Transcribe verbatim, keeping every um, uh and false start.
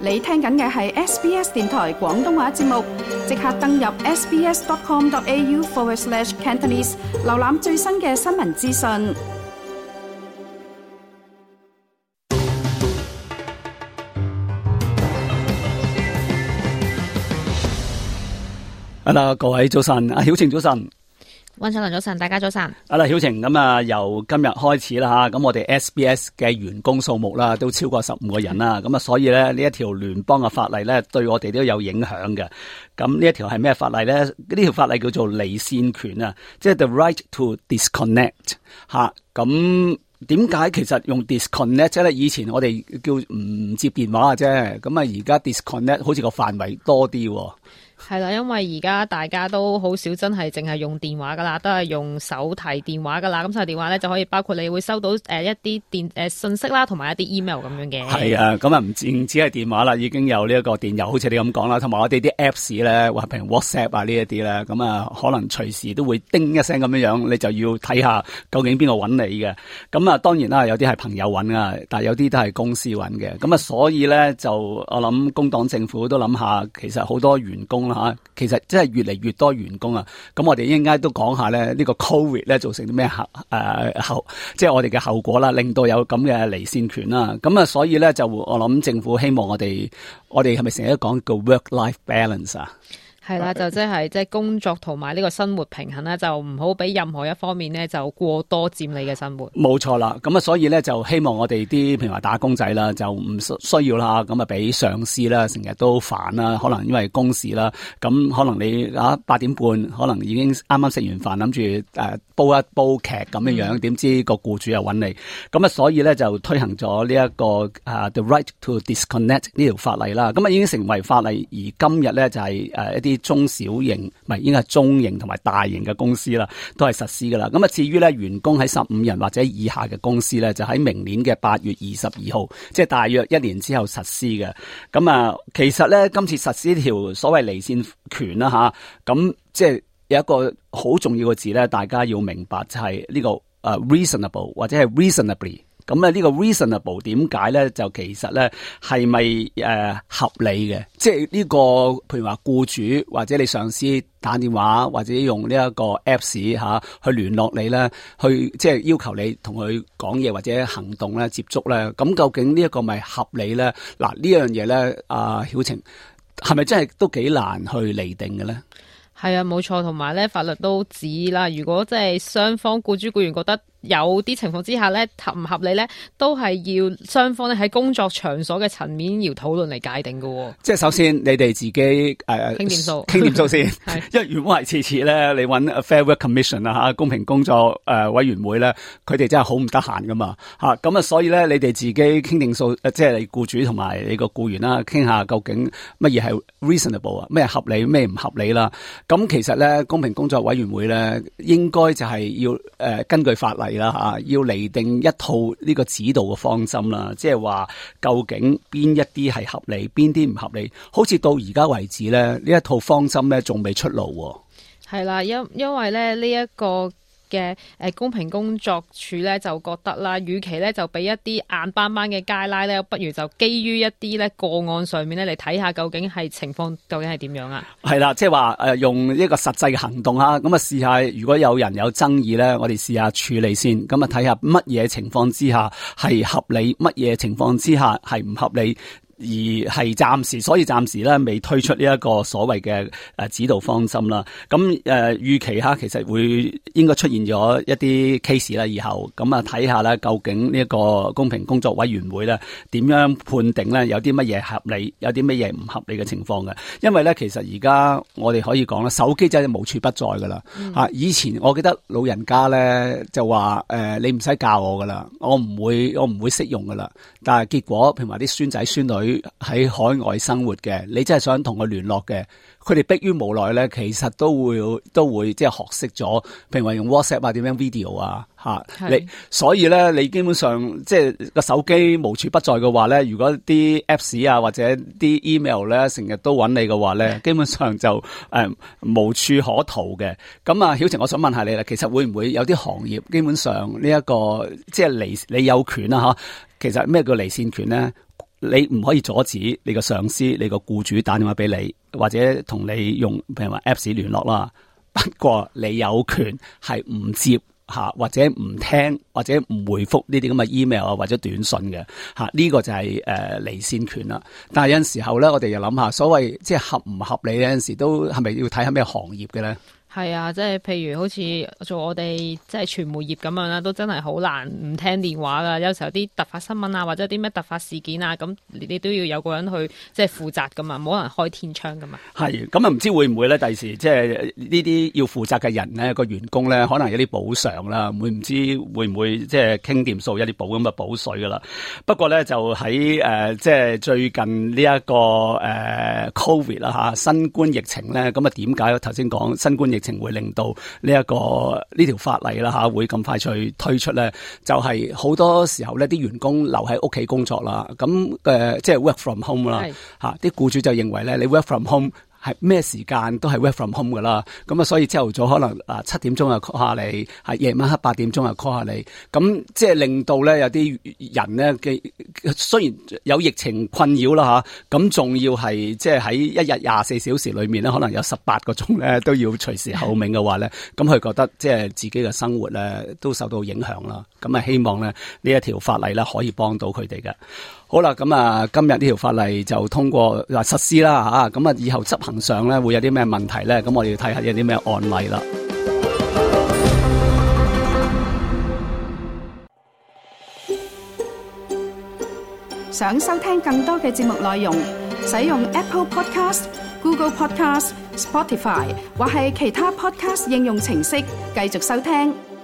你聽緊嘅係 S B S 電台廣東話節目，即刻登入 sbs.com.au forward slash Cantonese， 瀏覽最新嘅新聞資訊。 好啦，各位早晨，阿曉晴早晨。 溫卓麟早晨，大家早晨。 好啦，曉晴，咁啊，由今日開始啦吓，咁我哋 S B S 嘅員工數目啦，都超過十五個人啦，咁啊，所以咧呢一條聯邦嘅法例咧，對我哋都有影響嘅。咁呢一條係咩法例咧？呢條法例叫做離線權啊，即係 the right to disconnect 吓。咁點解其實用 disconnect 咧？以前我哋叫唔接電話嘅啫，咁啊而家 disconnect 好似個範圍多啲。 係啦，因為而家大家都好少真係淨係用電話噶啦，都係用手提電話噶啦。咁手提電話咧就可以包括你會收到誒、呃、一啲電誒、呃、信息啦，同埋一啲 email 咁樣嘅。係啊， 咁啊唔止唔止係電話啦，已經有呢一個電郵，好似你咁講啦，同埋我哋啲 apps 咧，或譬如 WhatsApp 啊呢一啲咧，咁啊可能隨時都會叮一聲咁樣樣，你就要睇下究竟邊個揾你嘅。咁啊當然啦，有啲係朋友揾啊，但係有啲都係公司揾嘅。咁啊所以咧就我諗工黨政府都諗下，其實好多員工啦嚇，其實真係越嚟越多員工啊。咁我哋應該都講下咧，呢個 Covid 咧造成啲咩後誒後，即係我哋嘅後果啦，令到有咁嘅離線權啦。咁啊，所以咧就我諗政府希望我哋，我哋係咪成日都講個 work-life balance 啊？ 係啦，就即係即係工作同埋呢個生活平衡啦，就唔好俾任何一方面咧就過多佔你嘅生活。冇錯啦，咁啊，所以咧就希望我哋啲譬如話打工仔啦，就唔需要啦，咁啊俾上司啦成日都煩啦，可能因為公事啦，咁可能你啊八點半可能已經啱啱食完飯，諗住誒煲一煲劇咁樣樣，點、嗯、知個僱主又揾你，咁啊所以咧就推行咗呢一個啊 The Right to Disconnect 呢條法例啦，咁啊已經成為法例，而今日咧就係誒一啲中小型，唔係應該係中型同埋大型嘅公司啦，都係實施噶啦。咁啊，至於咧員工喺十五人或者以下嘅公司咧，就喺明年嘅八月二十二號，即係大約一年之後實施嘅。咁啊，其實咧今次實施呢條所謂離線權啦吓，咁即係有一個好重要嘅字咧，大家要明白就係呢個誒 reasonable 或者係 reasonably。咁咧呢個 reasonable 點解咧？就其實咧係咪誒合理嘅？即係呢個譬如話僱主或者你上司打電話或者用呢一個 apps 吓、啊、去聯絡你咧，去即係要求你同佢講嘢或者行動咧接觸咧，咁究竟呢一個咪合理咧？嗱呢樣嘢咧，阿曉晴係咪真係都幾難去厘定嘅咧？ 係啊，冇錯，同埋咧法律都指啦，如果即係雙方僱主僱員覺得有啲情況之下咧合唔合理咧，都係要雙方咧喺工作場所嘅層面要討論嚟界定嘅。即係首先你哋自己誒傾掂數，傾掂數先。因為原本係次次咧，你揾 Fair Work Commission 啊吓，公平工作誒委員會咧，佢哋真係好唔得閒噶嘛吓，咁啊所以咧你哋自己傾定數，即係你僱主同埋你個僱員啦，傾下究竟乜嘢係 reasonable 啊，咩合理咩唔合理啦。咁其實咧，公平工作委員會咧，應該就係要誒、呃、根據法例啦吓，要釐定一套呢個指導嘅方針啦，即係話究竟邊一啲係合理，邊啲唔合理。好似到而家為止咧，呢一套方針咧仲未出爐。 係啦，因因為咧呢一個嘅誒公平工作處咧就覺得啦，與其咧就俾一啲硬邦邦嘅街拉咧，不如就基於一啲咧個案上面咧嚟睇下究竟係情況究竟係點樣啊？係啦，即係話誒用一個實際嘅行動啊，咁啊試下如果有人有爭議咧，我哋試下處理先，咁啊睇下乜嘢情況之下係合理，乜嘢情況之下係唔合理。而係暫時，所以暫時咧未推出呢一個所謂嘅誒指導方針啦。咁誒預期下其實會應該出現咗一啲 case 啦，以後咁啊睇下咧究竟呢一個公平工作委員會咧點樣判定咧有啲乜嘢合理，有啲乜嘢唔合理嘅情況嘅。因為咧其實而家我哋可以講啦，手機真係無處不在噶啦。吓、嗯，以前我記得老人家咧就話誒、呃、你唔使教我噶啦，我唔會我唔會識用噶啦。但係結果譬如話啲孫仔孫女喺海外生活嘅，你真係想同佢聯絡嘅，佢哋迫於無奈咧，其實都會都會即係學識咗，譬如話用 WhatsApp 啊，點樣 video 啊，吓你，所以咧你基本上即係個手機無處不在嘅話咧，如果啲 apps 啊或者啲 email 咧成日都揾你嘅話咧，基本上就誒、呃、無處可逃嘅。咁啊，曉晴，我想問下你啦，其實會唔會有啲行業基本上呢、這、一個即係離你有權啊吓？其實咩叫離線權咧？ 你唔可以阻止你個上司、你個僱主打電話俾你，或者同你用譬如話 Apps 聯絡啦。不過你有權係唔接吓，或者唔聽，或者唔回覆呢啲咁嘅 email 啊，或者短信嘅吓，呢、這個就係誒離線權啦。但係有陣時候咧，我哋又諗下，所謂即係合唔合理，有陣時都係咪要睇下咩行業嘅咧？ 係啊，即係譬如好似做我哋即係傳媒業咁樣啦，都真係好難唔聽電話噶。有時候啲突發新聞啊，或者啲咩突發事件啊，咁你都要有個人去即係負責噶嘛，冇可能開天窗噶嘛。係， 咁啊唔知會唔會咧？第時即係呢啲要負責嘅人咧，個員工咧，可能有啲補償啦，會唔知會唔會即係傾掂數，有啲補咁嘅補水噶啦。不過咧就喺誒、呃、即係最近呢、這、一個誒、呃、Covid 啦吓，新冠疫情咧，咁啊點解頭先講新冠疫情會令到呢一個呢條法例啦吓，會咁快脆推出咧？就係、是、好多時候咧，啲員工留喺屋企工作啦，咁誒、呃、即係 work from home 啦吓，啲僱主就認為咧，你 work from home 係咩時間都係 work from home 噶啦，咁啊所以朝頭早可能啊七點鐘就 call 下你，係夜晚黑八點鐘就 call 下你，咁即係令到咧有啲人咧嘅雖然有疫情困擾啦吓，咁仲要係即係喺一日廿四小時裏面咧，可能有十八個鐘咧都要隨時候命嘅話咧，咁佢覺得即係自己嘅生活咧都受到影響啦，咁啊希望咧呢一條法例咧可以幫到佢哋嘅。好啦，咁啊，今日呢條法例就通過嗱實施啦吓，咁啊以後執行上咧會有啲咩問題咧？咁我哋要睇下有啲咩案例啦。 想收聽更多嘅節目內容，使用 Apple Podcast、Google Podcast、Spotify 或係其他 Podcast 應用程式繼續收聽。